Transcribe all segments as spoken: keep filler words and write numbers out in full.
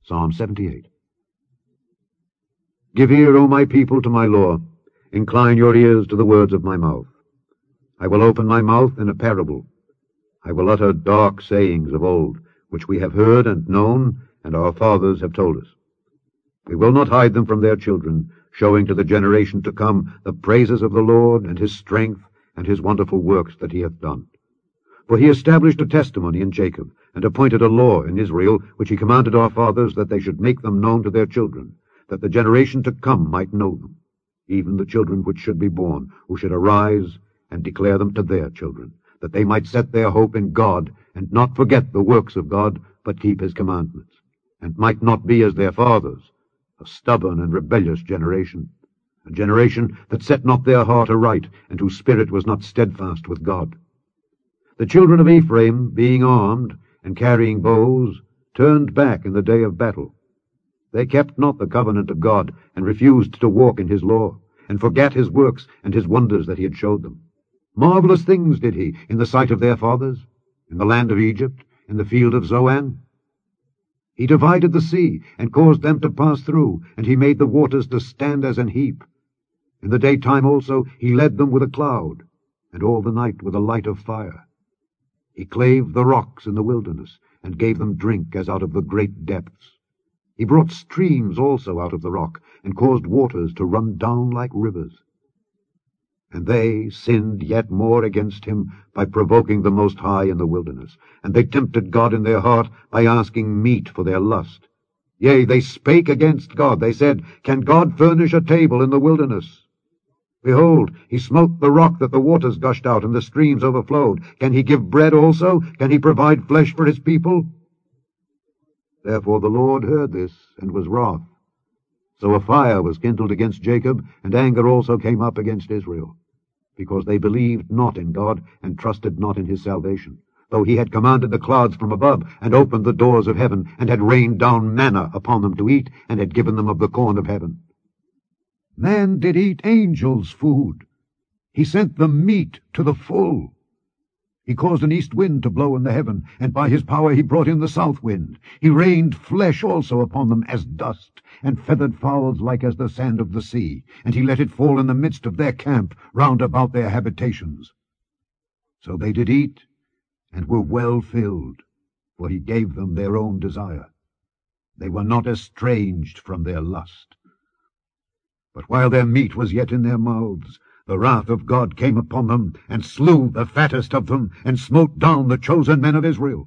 Psalm seventy-eight. Give ear, O my people, to my law. Incline your ears to the words of my mouth. I will open my mouth in a parable. I will utter dark sayings of old, which we have heard and known, and our fathers have told us. We will not hide them from their children, showing to the generation to come the praises of the Lord, and his strength, and his wonderful works that he hath done. For he established a testimony in Jacob, and appointed a law in Israel, which he commanded our fathers, that they should make them known to their children, that the generation to come might know them, even the children which should be born, who should arise and declare them to their children, that they might set their hope in God, and not forget the works of God, but keep his commandments, and might not be as their fathers, a stubborn and rebellious generation, a generation that set not their heart aright, and whose spirit was not steadfast with God. The children of Ephraim, being armed, and carrying bows, turned back in the day of battle. They kept not the covenant of God, and refused to walk in his law, and forgat his works and his wonders that he had showed them. Marvelous things did he in the sight of their fathers, in the land of Egypt, in the field of Zoan. He divided the sea, and caused them to pass through, and he made the waters to stand as an heap. In the daytime also he led them with a cloud, and all the night with a light of fire. He clave the rocks in the wilderness, and gave them drink as out of the great depths. He brought streams also out of the rock, and caused waters to run down like rivers. And they sinned yet more against him by provoking the Most High in the wilderness, and they tempted God in their heart by asking meat for their lust. Yea, they spake against God. They said, Can God furnish a table in the wilderness? Behold, he smote the rock that the waters gushed out, and the streams overflowed. Can he give bread also? Can he provide flesh for his people? Therefore the Lord heard this, and was wroth. So a fire was kindled against Jacob, and anger also came up against Israel, because they believed not in God, and trusted not in his salvation, though he had commanded the clouds from above, and opened the doors of heaven, and had rained down manna upon them to eat, and had given them of the corn of heaven. Man did eat angels' food. He sent them meat to the full. He caused an east wind to blow in the heaven, and by his power he brought in the south wind. He rained flesh also upon them as dust, and feathered fowls like as the sand of the sea, and he let it fall in the midst of their camp, round about their habitations. So they did eat, and were well filled, for he gave them their own desire. They were not estranged from their lust. But while their meat was yet in their mouths, the wrath of God came upon them, and slew the fattest of them, and smote down the chosen men of Israel.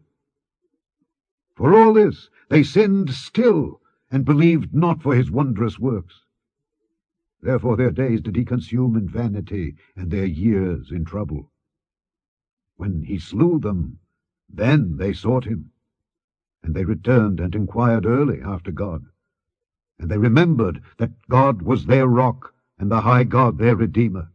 For all this they sinned still, and believed not for his wondrous works. Therefore their days did he consume in vanity, and their years in trouble. When he slew them, then they sought him, and they returned and inquired early after God. And they remembered that God was their rock, and the high God their Redeemer.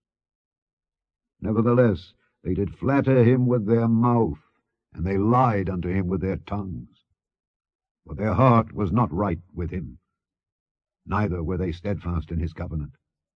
Nevertheless they did flatter him with their mouth, and they lied unto him with their tongues. For their heart was not right with him, neither were they steadfast in his covenant.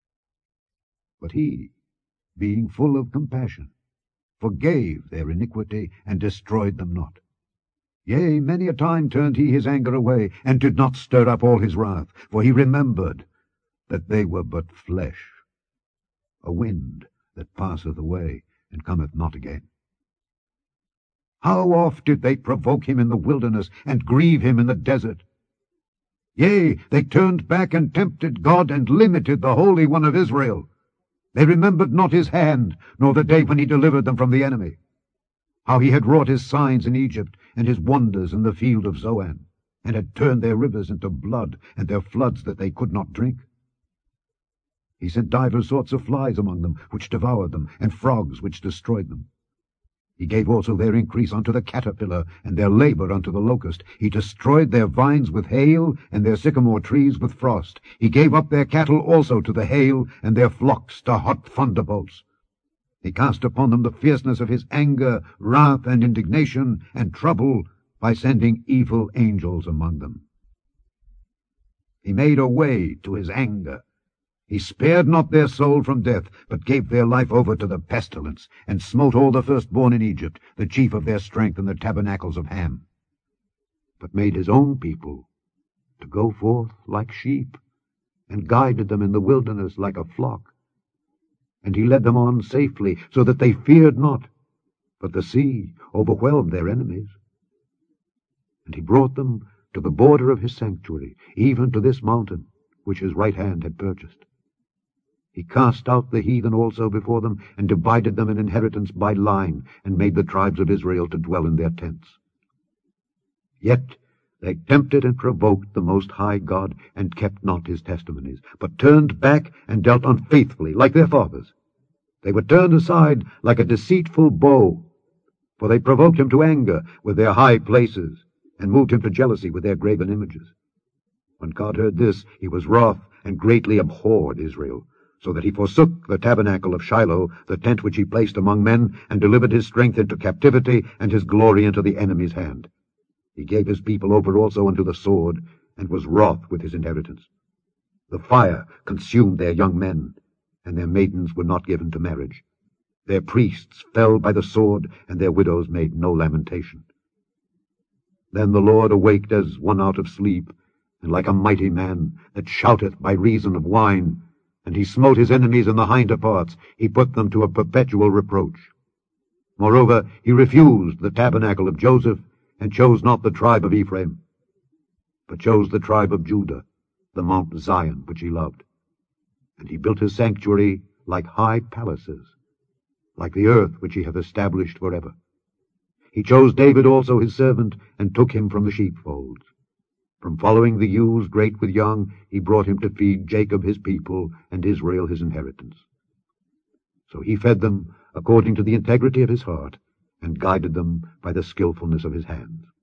But he, being full of compassion, forgave their iniquity, and destroyed them not. Yea, many a time turned he his anger away, and did not stir up all his wrath, for he remembered that they were but flesh, a wind that passeth away, and cometh not again. How oft did they provoke him in the wilderness, and grieve him in the desert? Yea, they turned back and tempted God, and limited the Holy One of Israel. They remembered not his hand, nor the day when he delivered them from the enemy, how he had wrought his signs in Egypt, and his wonders in the field of Zoan, and had turned their rivers into blood, and their floods that they could not drink. He sent divers sorts of flies among them, which devoured them, and frogs which destroyed them. He gave also their increase unto the caterpillar, and their labor unto the locust. He destroyed their vines with hail, and their sycamore trees with frost. He gave up their cattle also to the hail, and their flocks to hot thunderbolts. He cast upon them the fierceness of his anger, wrath, and indignation, and trouble, by sending evil angels among them. He made a way to his anger. He spared not their soul from death, but gave their life over to the pestilence, and smote all the firstborn in Egypt, the chief of their strength in the tabernacles of Ham. But made his own people go forth like sheep, and guided them in the wilderness like a flock. And he led them on safely, so that they feared not, but the sea overwhelmed their enemies. And he brought them to the border of his sanctuary, even to this mountain, which his right hand had purchased. He cast out the heathen also before them, and divided them an inheritance by line, and made the tribes of Israel to dwell in their tents. Yet they tempted and provoked the Most High God, and kept not his testimonies, but turned back and dealt unfaithfully, like their fathers. They were turned aside like a deceitful bow, for they provoked him to anger with their high places, and moved him to jealousy with their graven images. When God heard this, he was wroth, and greatly abhorred Israel, so that he forsook the tabernacle of Shiloh, the tent which he placed among men, and delivered his strength into captivity, and his glory into the enemy's hand. He gave his people over also unto the sword, and was wroth with his inheritance. The fire consumed their young men, and their maidens were not given to marriage. Their priests fell by the sword, and their widows made no lamentation. Then the Lord awaked as one out of sleep, and like a mighty man that shouteth by reason of wine, and he smote his enemies in the hinder parts, he put them to a perpetual reproach. Moreover, he refused the tabernacle of Joseph, and chose not the tribe of Ephraim, but chose the tribe of Judah, the Mount Zion which he loved. And he built his sanctuary like high palaces, like the earth which he hath established forever. He chose David also his servant, and took him from the sheepfolds. From following the ewes great with young, he brought him to feed Jacob his people, and Israel his inheritance. So he fed them according to the integrity of his heart, and guided them by the skillfulness of his hands.